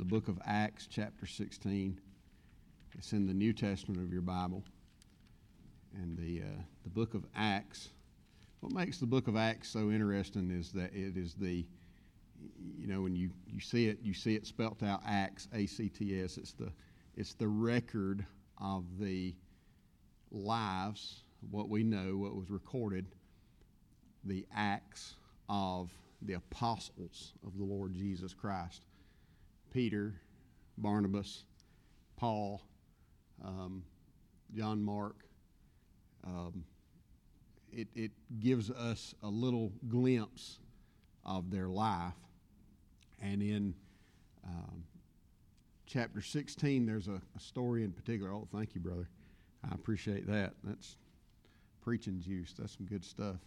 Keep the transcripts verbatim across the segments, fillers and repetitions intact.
the book of Acts, chapter sixteen. It's in the New Testament of your Bible. And the uh, the book of Acts, what makes the book of Acts so interesting is that it is the, you know, when you, you see it, you see it spelt out Acts, A C T S. It's the it's the record of the lives, what we know, what was recorded, the acts of the apostles of the Lord Jesus Christ. Peter, Barnabas, Paul, um, John Mark. Um, it, it gives us a little glimpse of their life. And in um, chapter sixteen, there's a, a story in particular. Oh, thank you, brother. I appreciate that. That's preaching juice. That's some good stuff.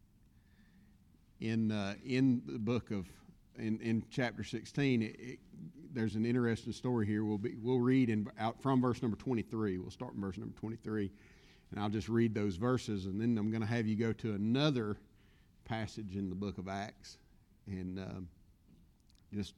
In uh, in the book of in, in chapter sixteen, it, it, there's an interesting story here. We'll be we'll read in out from verse number twenty-three. We'll start in verse number twenty-three. And I'll just read those verses, and then I'm going to have you go to another passage in the book of Acts. And um, just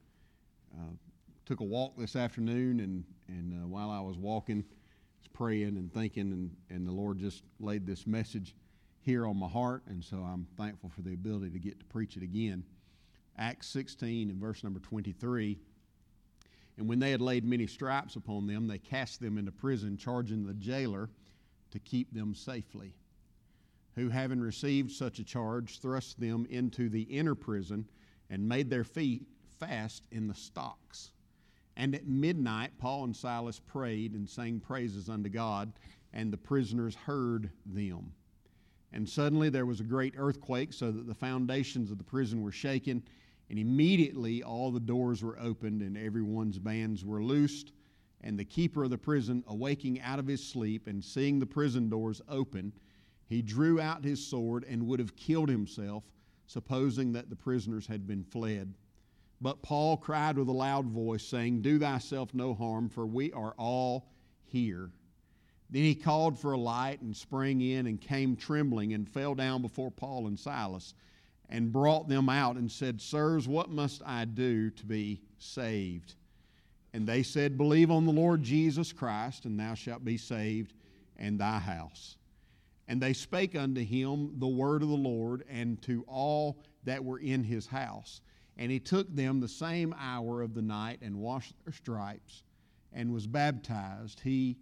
uh, took a walk this afternoon, and, and uh, while I was walking, I was praying and thinking, and, and the Lord just laid this message here on my heart, and so I'm thankful for the ability to get to preach it again. Acts sixteen and verse number twenty-three. And when they had laid many stripes upon them, they cast them into prison, charging the jailer to keep them safely, who, having received such a charge, thrust them into the inner prison and made their feet fast in the stocks. And at midnight Paul and Silas prayed and sang praises unto God, and the prisoners heard them. And suddenly there was a great earthquake, so that the foundations of the prison were shaken, and immediately all the doors were opened, and everyone's bands were loosed. And the keeper of the prison, awaking out of his sleep and seeing the prison doors open, he drew out his sword and would have killed himself, supposing that the prisoners had been fled. But Paul cried with a loud voice, saying, Do thyself no harm, for we are all here. Then he called for a light and sprang in and came trembling and fell down before Paul and Silas and brought them out and said, Sirs, what must I do to be saved? And they said, Believe on the Lord Jesus Christ, and thou shalt be saved, and thy house. And they spake unto him the word of the Lord, and to all that were in his house. And he took them the same hour of the night, and washed their stripes, and was baptized, he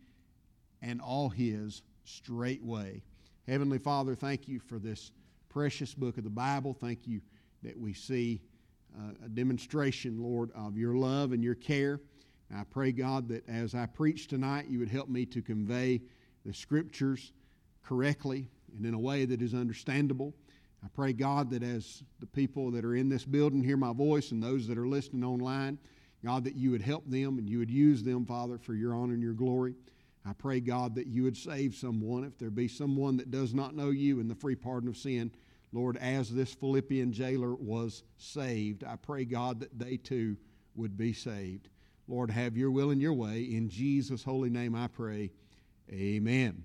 and all his straightway. Heavenly Father, thank you for this precious book of the Bible. Thank you that we see uh, a demonstration, Lord, of your love and your care. And I pray, God, that as I preach tonight, you would help me to convey the Scriptures correctly and in a way that is understandable. I pray, God, that as the people that are in this building hear my voice and those that are listening online, God, that you would help them and you would use them, Father, for your honor and your glory. I pray, God, that you would save someone. If there be someone that does not know you in the free pardon of sin, Lord, as this Philippian jailer was saved, I pray, God, that they too would be saved. Lord, have your will and your way. In Jesus' holy name I pray. Amen.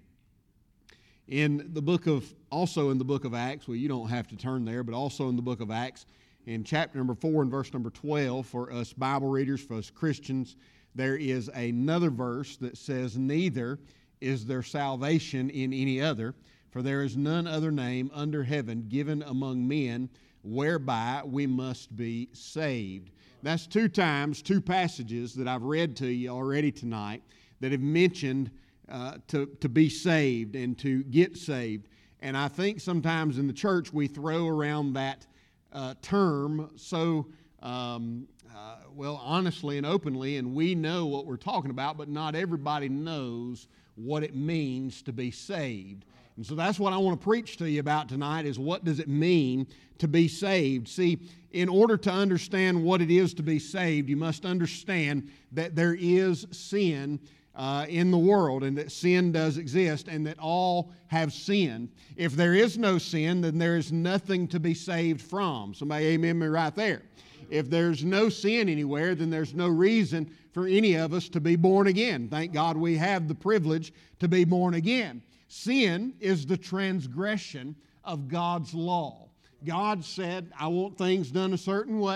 In the book of, also in the book of Acts, well, you don't have to turn there, but also in the book of Acts, in chapter number four and verse number twelve, for us Bible readers, for us Christians, there is another verse that says, Neither is there salvation in any other, for there is none other name under heaven given among men whereby we must be saved. That's two times, two passages that I've read to you already tonight that have mentioned uh, to, to be saved and to get saved. And I think sometimes in the church we throw around that uh, term so, um, uh, well, honestly and openly, and we know what we're talking about, but not everybody knows what it means to be saved. And so that's what I want to preach to you about tonight, is what does it mean to be saved? See, in order to understand what it is to be saved, you must understand that there is sin uh, in the world, and that sin does exist, and that all have sinned. If there is no sin, then there is nothing to be saved from. Somebody amen me right there. If there's no sin anywhere, then there's no reason for any of us to be born again. Thank God we have the privilege to be born again. Sin is the transgression of God's law. God said, I want things done a certain way.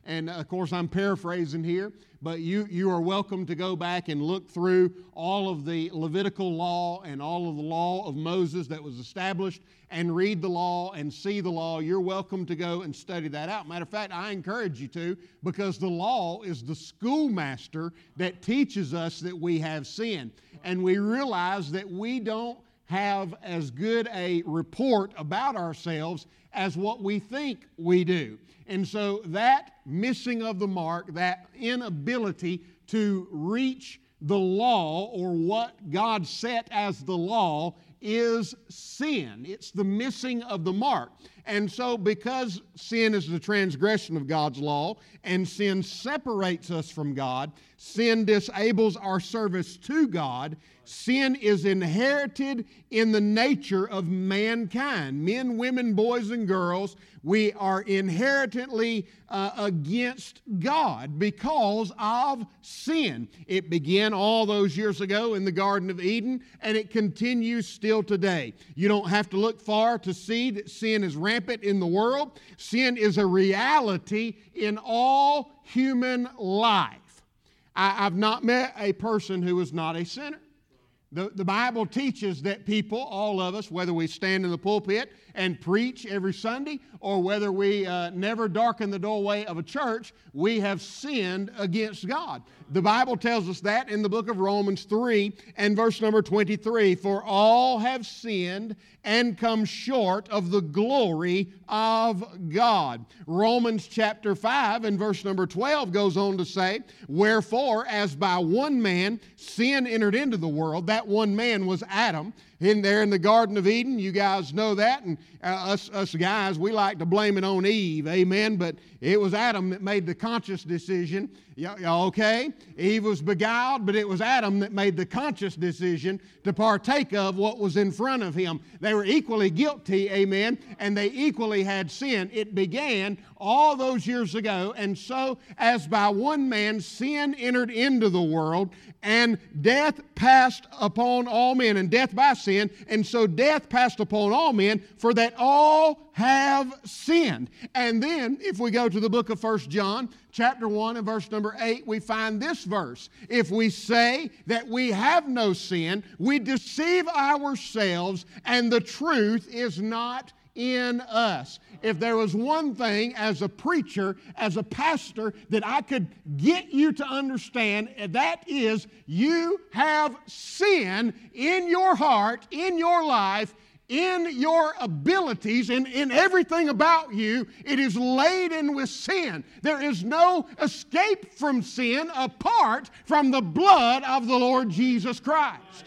and of course I'm paraphrasing here, but you, you are welcome to go back and look through all of the Levitical law and all of the law of Moses that was established and read the law and see the law. You're welcome to go and study that out. Matter of fact, I encourage you to, because the law is the schoolmaster that teaches us that we have sin. And we realize that we don't have as good a report about ourselves as what we think we do. And so that missing of the mark, that inability to reach the law or what God set as the law is sin. It's the missing of the mark. And so because sin is the transgression of God's law and sin separates us from God, sin disables our service to God, sin is inherited in the nature of mankind. Men, women, boys, and girls, we are inherently uh, against God because of sin. It began all those years ago in the Garden of Eden, and it continues still today. You don't have to look far to see that sin is rampant in the world. Sin is a reality in all human life. I, I've not met a person who is not a sinner. The, the Bible teaches that people, all of us, whether we stand in the pulpit and preach every Sunday or whether we uh, never darken the doorway of a church, we have sinned against God. The Bible tells us that in the book of Romans three and verse number twenty-three. For all have sinned and come short of the glory of God. Romans chapter five and verse number twelve goes on to say, wherefore, as by one man sin entered into the world, that one man was Adam. In there in the Garden of Eden, you guys know that, and uh, us, us guys, we like to blame it on Eve, amen, but it was Adam that made the conscious decision. Y- okay? Eve was beguiled, but it was Adam that made the conscious decision to partake of what was in front of him. They were equally guilty, amen, and they equally had sin. It began all those years ago, and so as by one man sin entered into the world, and death passed upon all men, and death by sin, and so death passed upon all men, for that all have sinned. And then, if we go to the book of First John, chapter one and verse number eight, we find this verse. If we say that we have no sin, we deceive ourselves, and the truth is not in us. If there was one thing as a preacher, as a pastor, that I could get you to understand, that is, you have sin in your heart, in your life, in your abilities, and in everything about you. It is laden with sin. There is no escape from sin apart from the blood of the Lord Jesus Christ.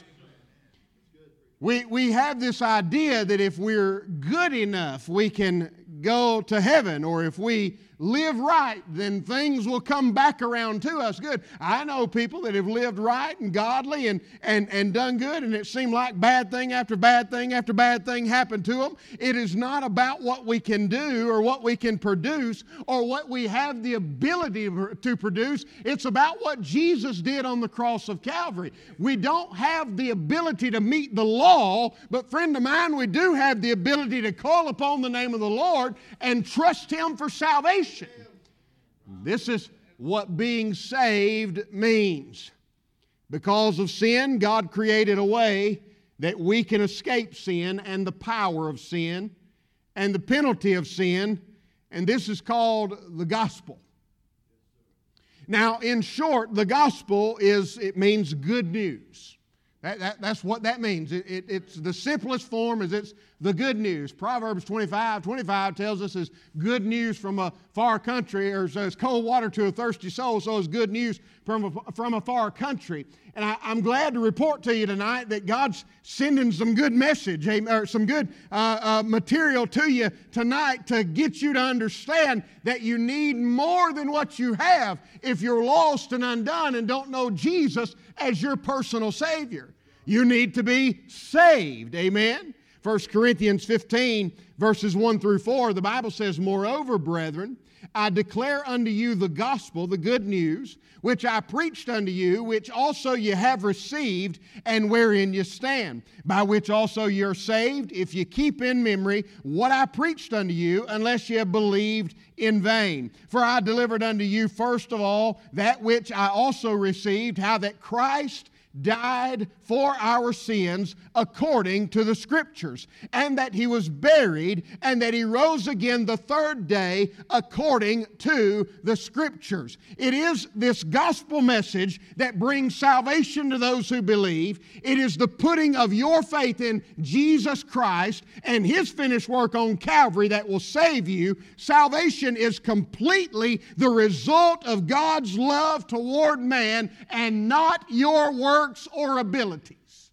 We, we have this idea that if we're good enough, we can go to heaven, or if we live right, then things will come back around to us good. I know people that have lived right and godly and, and, and done good, and it seemed like bad thing after bad thing after bad thing happened to them. It is not about what we can do or what we can produce or what we have the ability to produce. It's about what Jesus did on the cross of Calvary. We don't have the ability to meet the law, but friend of mine, we do have the ability to call upon the name of the Lord and trust Him for salvation. This is what being saved means. Because of sin, God created a way that we can escape sin and the power of sin and the penalty of sin, and this is called the gospel. Now, in short, the gospel is, it means good news. That, that, that's what that means. It, it, it's the simplest form is it's the good news. Proverbs twenty-five twenty-five tells us it's good news from a far country, or so it's cold water to a thirsty soul, so it's good news from a, from a far country. And I, I'm glad to report to you tonight that God's sending some good message, or some good uh, uh, material to you tonight to get you to understand that you need more than what you have if you're lost and undone and don't know Jesus as your personal Savior. You need to be saved, amen? First Corinthians fifteen, verses one through four, the Bible says, "Moreover, brethren, I declare unto you the gospel, the good news, which I preached unto you, which also ye have received, and wherein ye stand, by which also ye are saved, if ye keep in memory what I preached unto you, unless ye have believed in vain. For I delivered unto you first of all that which I also received, how that Christ died for our sins according to the Scriptures, and that He was buried, and that He rose again the third day according to the Scriptures." It is this gospel message that brings salvation to those who believe. It is the putting of your faith in Jesus Christ and His finished work on Calvary that will save you. Salvation is completely the result of God's love toward man and not your works or abilities.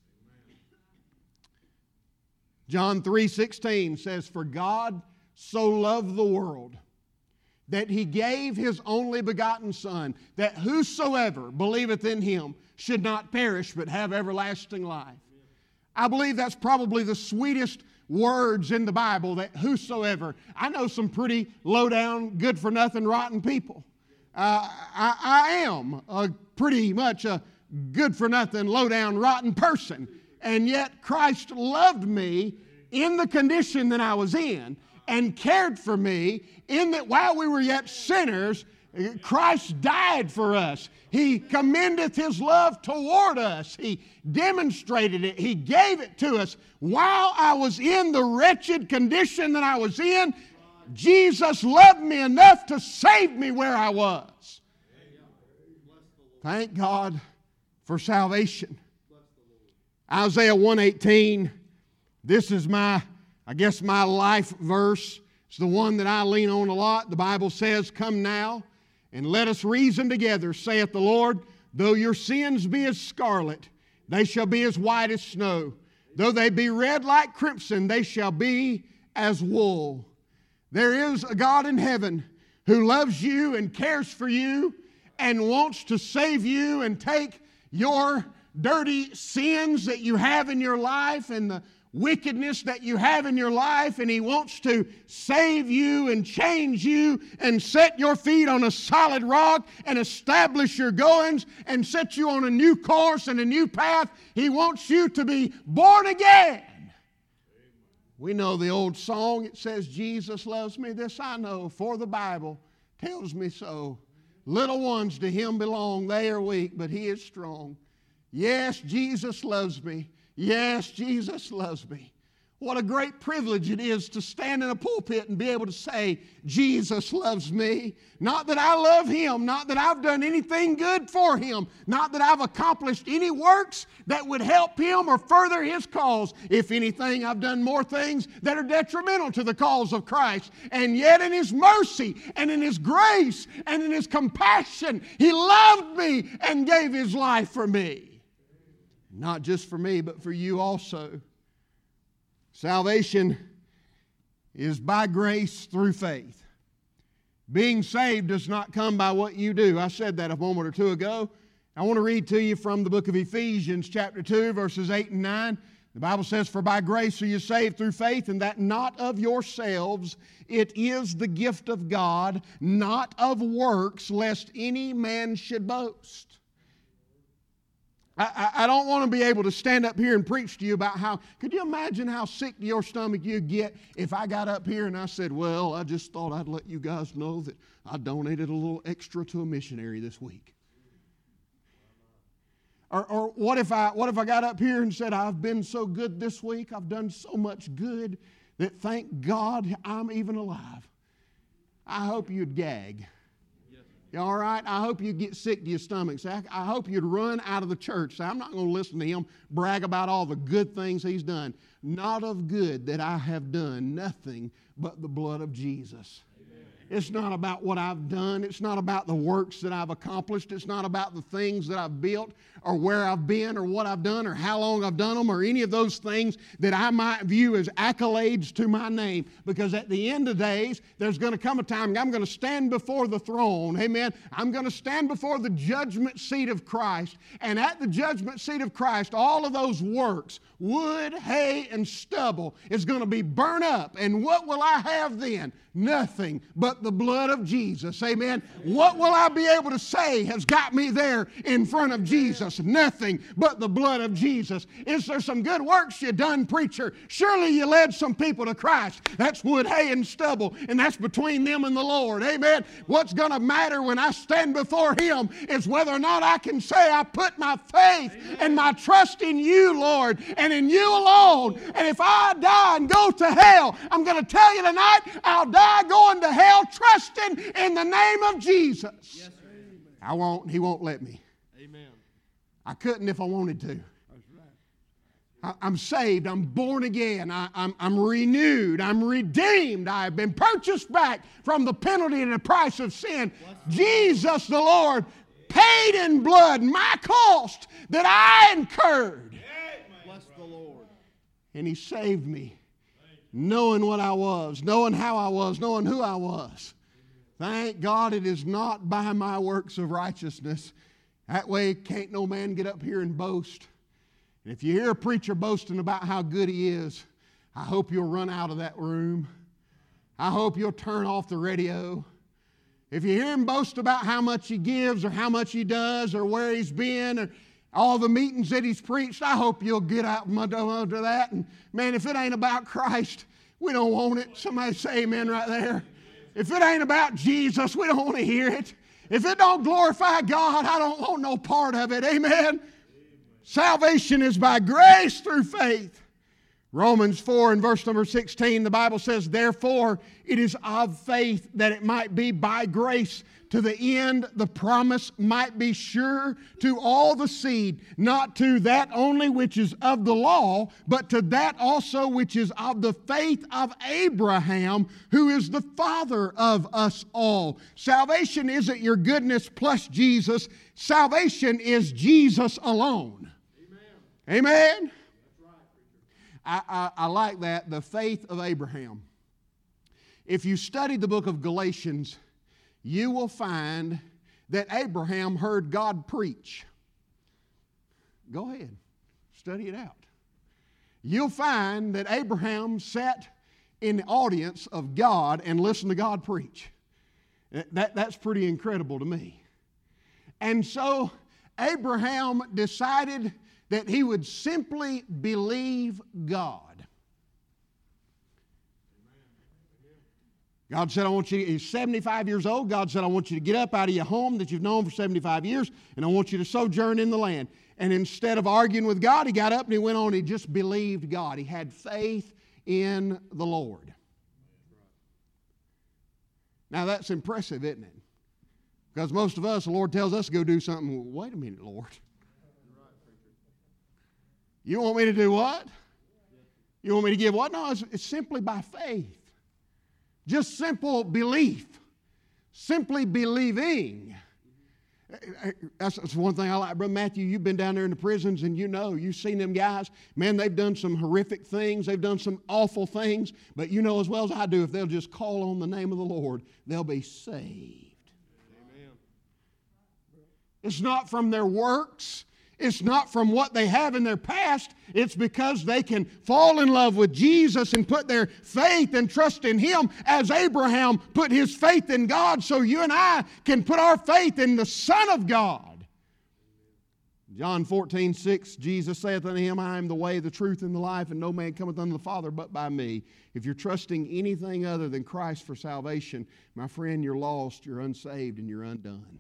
John three sixteen says, "For God so loved the world that He gave His only begotten Son, that whosoever believeth in Him should not perish but have everlasting life." I believe that's probably the sweetest words in the Bible, that whosoever. I know some pretty low-down, good-for-nothing, rotten people. Uh, I, I am a pretty much a good-for-nothing, low-down, rotten person. And yet Christ loved me in the condition that I was in and cared for me in that while we were yet sinners, Christ died for us. He commendeth His love toward us. He demonstrated it. He gave it to us. While I was in the wretched condition that I was in, Jesus loved me enough to save me where I was. Thank God for salvation. Isaiah one eighteen, this is my, I guess my life verse. It's the one that I lean on a lot. The Bible says, "Come now, and let us reason together, saith the Lord. Though your sins be as scarlet, they shall be as white as snow. Though they be red like crimson, they shall be as wool." There is a God in heaven who loves you and cares for you and wants to save you and take your dirty sins that you have in your life and the wickedness that you have in your life, and He wants to save you and change you and set your feet on a solid rock and establish your goings and set you on a new course and a new path. He wants you to be born again. We know the old song. It says, "Jesus loves me, this I know, for the Bible tells me so. Little ones to Him belong, they are weak, but He is strong." Yes, Jesus loves me. Yes, Jesus loves me. What a great privilege it is to stand in a pulpit and be able to say, Jesus loves me. Not that I love Him, not that I've done anything good for Him, not that I've accomplished any works that would help Him or further His cause. If anything, I've done more things that are detrimental to the cause of Christ. And yet in His mercy and in His grace and in His compassion, He loved me and gave His life for me. Not just for me, but for you also. Salvation is by grace through faith. Being saved does not come by what you do. I said that a moment or two ago. I want to read to you from the book of Ephesians chapter two, verses eight and nine. The Bible says, "For by grace are you saved through faith, and that not of yourselves. It is the gift of God, not of works, lest any man should boast." I, I don't want to be able to stand up here and preach to you about how, could you imagine how sick to your stomach you'd get if I got up here and I said, "Well, I just thought I'd let you guys know that I donated a little extra to a missionary this week." Or, or what if I what if I got up here and said, "I've been so good this week, I've done so much good that thank God I'm even alive." I hope you'd gag. You all right? I hope you get sick to your stomach. Say, I, I hope you'd run out of the church. Say, "I'm not going to listen to him brag about all the good things he's done. Not of good that I have done, nothing but the blood of Jesus." Amen. It's not about what I've done. It's not about the works that I've accomplished. It's not about the things that I've built or where I've been or what I've done or how long I've done them or any of those things that I might view as accolades to my name. Because at the end of days, there's going to come a time I'm going to stand before the throne. Amen. I'm going to stand before the judgment seat of Christ. And at the judgment seat of Christ, all of those works, wood, hay, and stubble, is going to be burnt up. And what will I have then? Nothing but the blood of Jesus. Amen. What will I be able to say has got me there in front of Jesus? Nothing but the blood of Jesus. Is there some good works you done, preacher? Surely you led some people to Christ. That's wood, hay, and stubble, and that's between them and the Lord. Amen. What's going to matter when I stand before Him is whether or not I can say I put my faith Amen. And my trust in You, Lord, and in You alone. And if I die and go to hell, I'm going to tell you tonight, I'll die going to hell trusting in the name of Jesus. Yes, I won't. He won't let me. Amen. I couldn't if I wanted to. That's right. I, I'm saved. I'm born again. I, I'm, I'm renewed. I'm redeemed. I have been purchased back from the penalty and the price of sin. Bless Jesus the Lord paid in blood my cost that I incurred. Bless the Lord. And He saved me. Knowing what I was, knowing how I was, knowing who I was. Thank God it is not by my works of righteousness. That way can't no man get up here and boast. And if you hear a preacher boasting about how good he is, I hope you'll run out of that room. I hope you'll turn off the radio. If you hear him boast about how much he gives or how much he does or where he's been or all the meetings that he's preached, I hope you'll get out from under that. And man, if it ain't about Christ, we don't want it. Somebody say amen right there. If it ain't about Jesus, we don't want to hear it. If it don't glorify God, I don't want no part of it. Amen. Amen. Salvation is by grace through faith. Romans four and verse number sixteen, the Bible says, therefore it is of faith that it might be by grace, to the end the promise might be sure to all the seed, not to that only which is of the law, but to that also which is of the faith of Abraham, who is the father of us all. Salvation isn't your goodness plus Jesus. Salvation is Jesus alone. Amen. Amen. I, I, I like that, the faith of Abraham. If you study the book of Galatians, you will find that Abraham heard God preach. Go ahead, study it out. You'll find that Abraham sat in the audience of God and listened to God preach. That, that's pretty incredible to me. And so Abraham decided that he would simply believe God. God said, I want you to, he's seventy-five years old. God said, I want you to get up out of your home that you've known for seventy-five years, and I want you to sojourn in the land. And instead of arguing with God, he got up and he went on. He just believed God. He had faith in the Lord. Now that's impressive, isn't it? Because most of us, the Lord tells us to go do something. Well, wait a minute, Lord. You want me to do what? You want me to give what? No, it's, it's simply by faith. Just simple belief. Simply believing. That's, that's one thing I like. Brother Matthew, you've been down there in the prisons and you know, you've seen them guys. Man, they've done some horrific things. They've done some awful things. But you know as well as I do, if they'll just call on the name of the Lord, they'll be saved. Amen. It's not from their works. It's not from what they have in their past. It's because they can fall in love with Jesus and put their faith and trust in Him as Abraham put his faith in God, so you and I can put our faith in the Son of God. John fourteen six, Jesus saith unto him, I am the way, the truth, and the life, and no man cometh unto the Father but by me. If you're trusting anything other than Christ for salvation, my friend, you're lost, you're unsaved, and you're undone.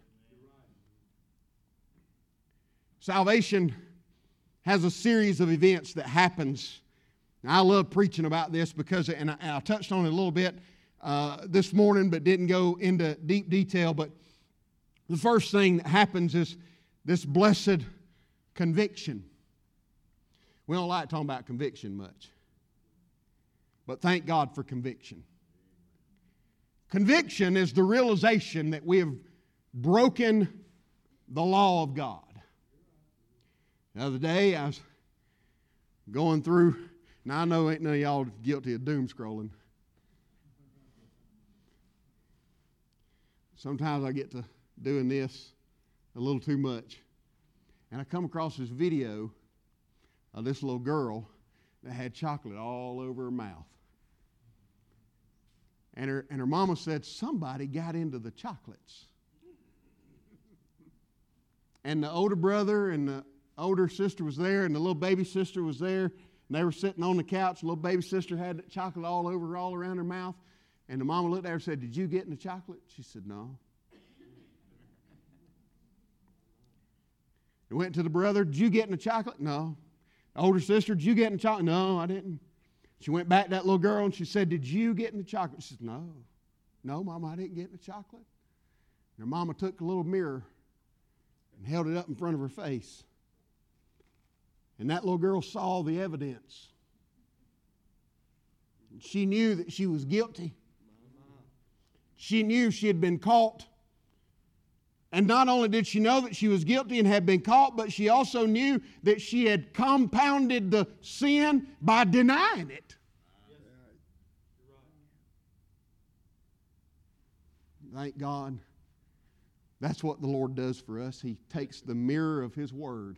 Salvation has a series of events that happens. Now, I love preaching about this because, and I, and I touched on it a little bit uh, this morning, but didn't go into deep detail. But the first thing that happens is this blessed conviction. We don't like talking about conviction much, but thank God for conviction. Conviction is the realization that we have broken the law of God. The other day, I was going through, now I know ain't none of y'all guilty of doom scrolling. Sometimes I get to doing this a little too much. And I come across this video of this little girl that had chocolate all over her mouth. And her, and her mama said, somebody got into the chocolates. And the older brother and the older sister was there, and the little baby sister was there, and they were sitting on the couch. The little baby sister had chocolate all over her, all around her mouth. And the mama looked at her and said, did you get in the chocolate? She said, no. They went to the brother, did you get in the chocolate? No. The older sister, did you get in the chocolate? No, I didn't. She went back to that little girl and she said, did you get in the chocolate? She said, no. No, Mama, I didn't get in the chocolate. And her mama took a little mirror and held it up in front of her face. And that little girl saw the evidence. And she knew that she was guilty. She knew she had been caught. And not only did she know that she was guilty and had been caught, but she also knew that she had compounded the sin by denying it. Thank God. That's what the Lord does for us. He takes the mirror of His Word.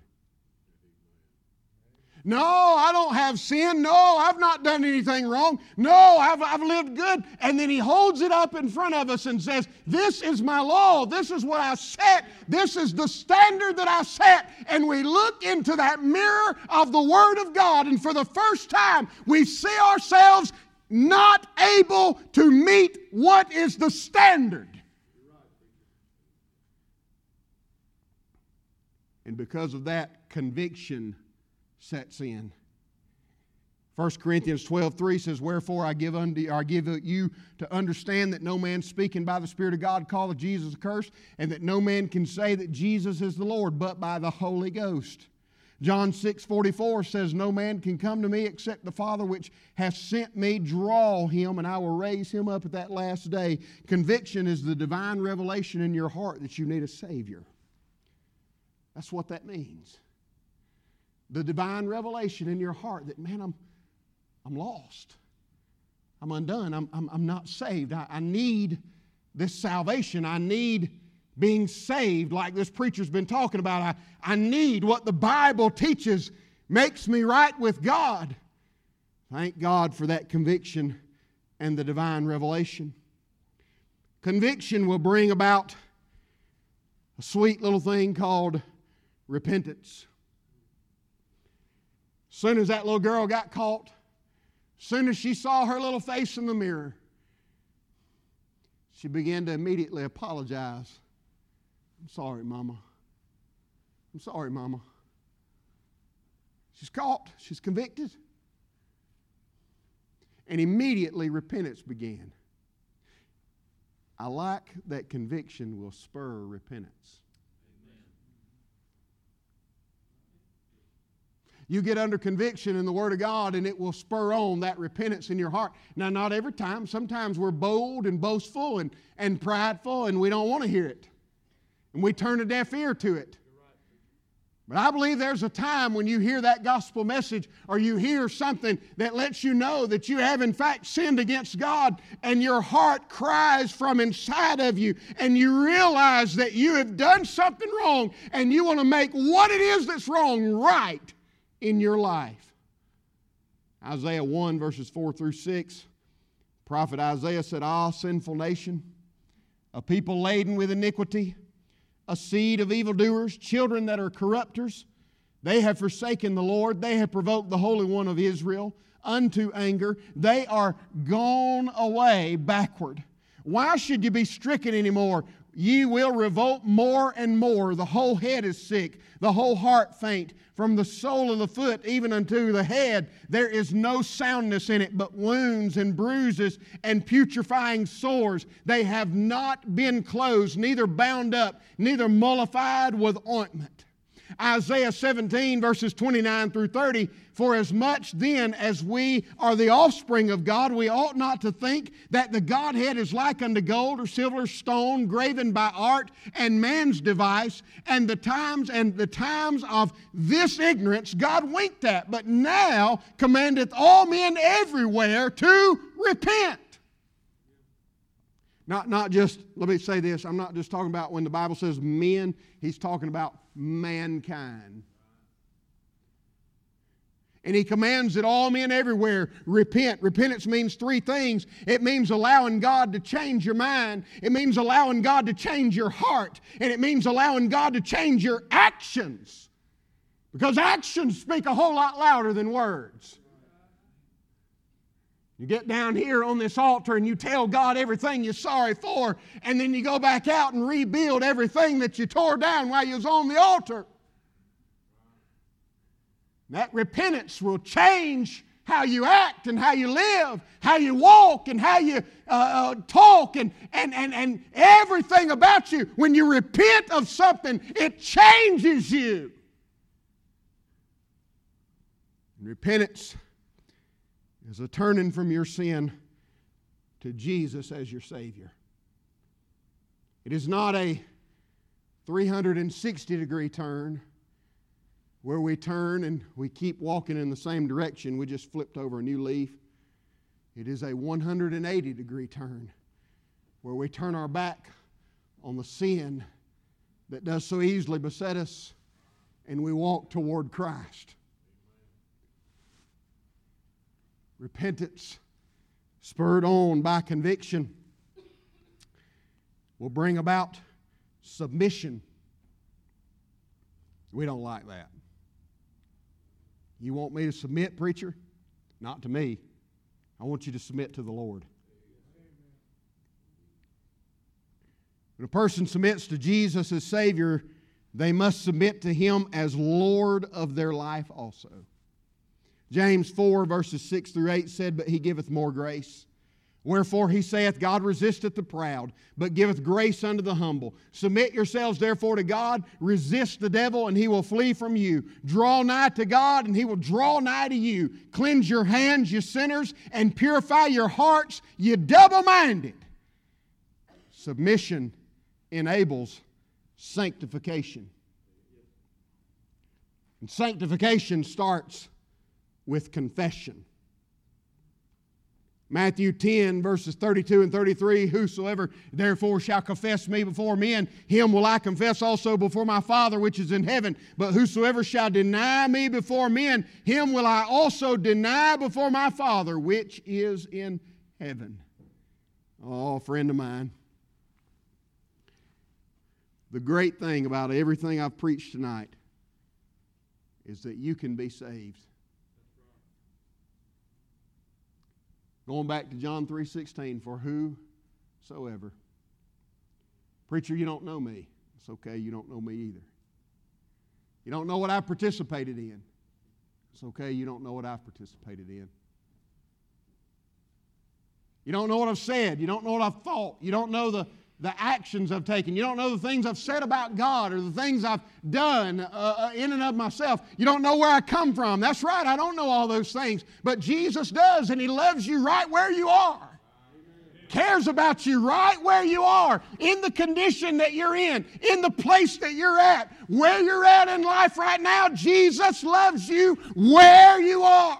No, I don't have sin. No, I've not done anything wrong. No, I've, I've lived good. And then He holds it up in front of us and says, this is my law. This is what I set. This is the standard that I set. And we look into that mirror of the Word of God, and for the first time, we see ourselves not able to meet what is the standard. And because of that, conviction sets in. First Corinthians twelve three says, wherefore I give unto I give you to understand that no man speaking by the Spirit of God calleth Jesus accursed, and that no man can say that Jesus is the Lord but by the Holy Ghost. John six forty-four says, no man can come to me except the Father which hath sent me draw him, and I will raise him up at that last day. Conviction is the divine revelation in your heart that you need a Savior. That's what that means. The divine revelation in your heart that, man, I'm, I'm lost. I'm undone. I'm, I'm, I'm not saved. I, I need this salvation. I need being saved like this preacher's been talking about. I, I need what the Bible teaches makes me right with God. Thank God for that conviction and the divine revelation. Conviction will bring about a sweet little thing called repentance. As soon as that little girl got caught, as soon as she saw her little face in the mirror, she began to immediately apologize. I'm sorry, Mama. I'm sorry, Mama. She's caught. She's convicted. And immediately repentance began. I like that conviction will spur repentance. You get under conviction in the Word of God, and it will spur on that repentance in your heart. Now, not every time. Sometimes we're bold and boastful and, and prideful, and we don't want to hear it. And we turn a deaf ear to it. But I believe there's a time when you hear that gospel message, or you hear something that lets you know that you have in fact sinned against God, and your heart cries from inside of you, and you realize that you have done something wrong, and you want to make what it is that's wrong right in your life. Isaiah one verses four through six, prophet Isaiah said, ah, sinful nation, a people laden with iniquity, a seed of evildoers, children that are corrupters, they have forsaken the Lord, they have provoked the Holy One of Israel unto anger, they are gone away backward. Why should you be stricken anymore? Ye will revolt more and more. The whole head is sick, the whole heart faint. From the sole of the foot even unto the head, there is no soundness in it, but wounds and bruises and putrefying sores. They have not been closed, neither bound up, neither mollified with ointment. Isaiah seventeen, verses twenty-nine through thirty, for as much then as we are the offspring of God, we ought not to think that the Godhead is like unto gold or silver or stone, graven by art and man's device, and the times and the times of this ignorance God winked at, but now commandeth all men everywhere to repent. Not, not just, let me say this, I'm not just talking about when the Bible says men, he's talking about mankind. And he commands that all men everywhere repent. Repentance means three things. It means allowing God to change your mind. It means allowing God to change your heart. And it means allowing God to change your actions. Because actions speak a whole lot louder than words. You get down here on this altar and you tell God everything you're sorry for, and then you go back out and rebuild everything that you tore down while you was on the altar. That repentance will change how you act and how you live, how you walk and how you uh, uh, talk and, and, and, and everything about you. When you repent of something, it changes you. Repentance is a turning from your sin to Jesus as your Savior. It is not a three hundred sixty degree turn where we turn and we keep walking in the same direction. We just flipped over a new leaf. It is a one hundred eighty degree turn where we turn our back on the sin that does so easily beset us and we walk toward Christ. Repentance, spurred on by conviction, will bring about submission. We don't like that. You want me to submit, preacher? Not to me. I want you to submit to the Lord. When a person submits to Jesus as Savior, they must submit to Him as Lord of their life also. James four, verses six through eight said, but He giveth more grace. Wherefore He saith, God resisteth the proud, but giveth grace unto the humble. Submit yourselves therefore to God, resist the devil, and he will flee from you. Draw nigh to God, and He will draw nigh to you. Cleanse your hands, you sinners, and purify your hearts, you double-minded. Submission enables sanctification. And sanctification starts with confession. Matthew ten, verses thirty-two and thirty-three, whosoever therefore shall confess me before men, him will I confess also before my Father which is in heaven. But whosoever shall deny me before men, him will I also deny before my Father which is in heaven. Oh, friend of mine, the great thing about everything I've preached tonight is that you can be saved. Going back to John three sixteen, for whosoever. Preacher, you don't know me. It's okay, you don't know me either. You don't know what I've participated in. It's okay, you don't know what I've participated in. You don't know what I've said. You don't know what I've thought. You don't know the, the actions I've taken. You don't know the things I've said about God or the things I've done uh, in and of myself. You don't know where I come from. That's right, I don't know all those things. But Jesus does, and He loves you right where you are. Amen. Cares about you right where you are, in the condition that you're in, in the place that you're at, where you're at in life right now. Jesus loves you where you are.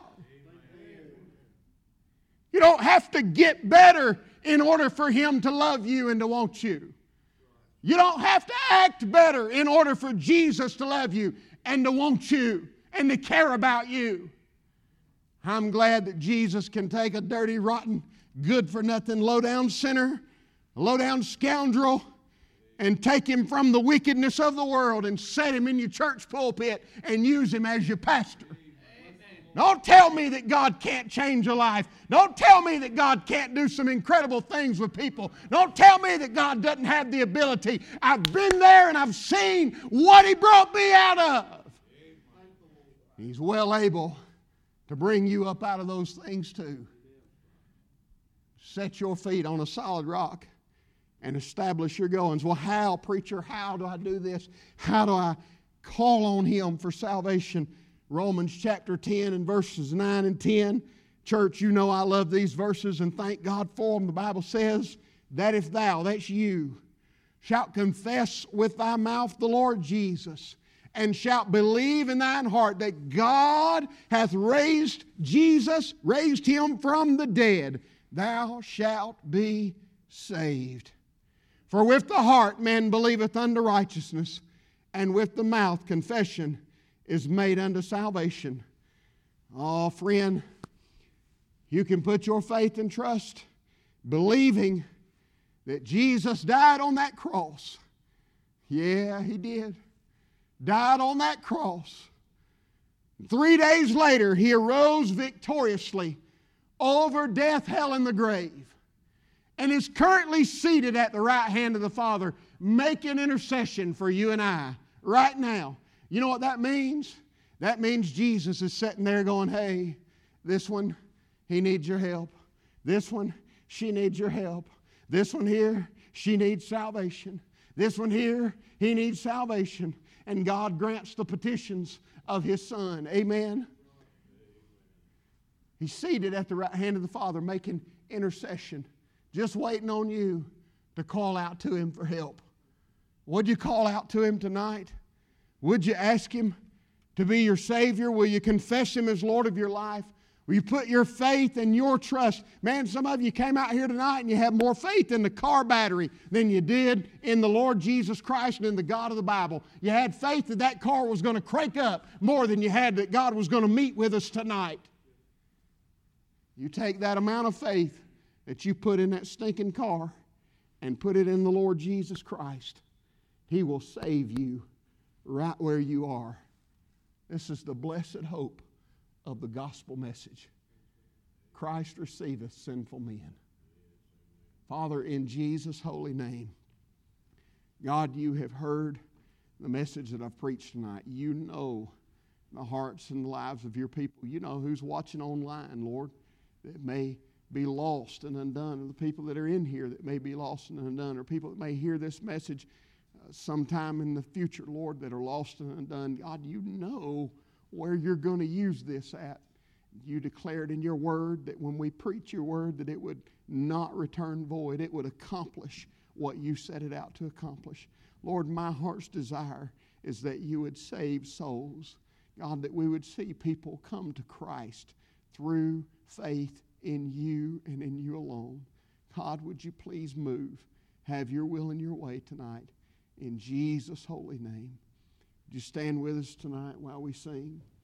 You don't have to get better in order for Him to love you and to want you. You don't have to act better in order for Jesus to love you and to want you and to care about you. I'm glad that Jesus can take a dirty, rotten, good-for-nothing, low-down sinner, a low-down scoundrel, and take him from the wickedness of the world and set him in your church pulpit and use him as your pastor. Don't tell me that God can't change a life. Don't tell me that God can't do some incredible things with people. Don't tell me that God doesn't have the ability. I've been there and I've seen what He brought me out of. He's well able to bring you up out of those things too. Set your feet on a solid rock and establish your goings. Well, how, preacher? How do I do this? How do I Call on Him for salvation. Romans chapter ten and verses nine and ten. Church, you know I love these verses and thank God for them. The Bible says that if thou, that's you, shalt confess with thy mouth the Lord Jesus, and shalt believe in thine heart that God hath raised Jesus, raised Him from the dead, thou shalt be saved. For with the heart man believeth unto righteousness, and with the mouth confession is made unto salvation. Oh, friend, you can put your faith and trust believing that Jesus died on that cross. Yeah, He did. Died on that cross. Three days later, He arose victoriously over death, hell, and the grave, and is currently seated at the right hand of the Father, making intercession for you and I right now. You know what that means? That means Jesus is sitting there going, hey, this one, he needs your help. This one, she needs your help. This one here, she needs salvation. This one here, he needs salvation. And God grants the petitions of His Son. Amen? He's seated at the right hand of the Father making intercession, just waiting on you to call out to Him for help. Would you call out to Him tonight? Would you ask Him to be your Savior? Will you confess Him as Lord of your life? Will you put your faith and your trust? Man, some of you came out here tonight and you have more faith in the car battery than you did in the Lord Jesus Christ and in the God of the Bible. You had faith that that car was going to crank up more than you had that God was going to meet with us tonight. You take that amount of faith that you put in that stinking car and put it in the Lord Jesus Christ. He will save you right where you are. This is the blessed hope of the gospel message. Christ receiveth sinful men. Father, in Jesus' holy name, God, you have heard the message that I've preached tonight. You know the hearts and the lives of your people. You know who's watching online, Lord, that may be lost and undone, or the people that are in here that may be lost and undone, or people that may hear this message uh, sometime in the future, Lord, that are lost and undone. God, you know where you're going to use this at. You declared in your word that when we preach your word that it would not return void. It would accomplish what you set it out to accomplish. Lord, my heart's desire is that you would save souls. God, that we would see people come to Christ through faith in you and in you alone. God, would you please move? Have your will and your way tonight. In Jesus' holy name. Would you stand with us tonight while we sing?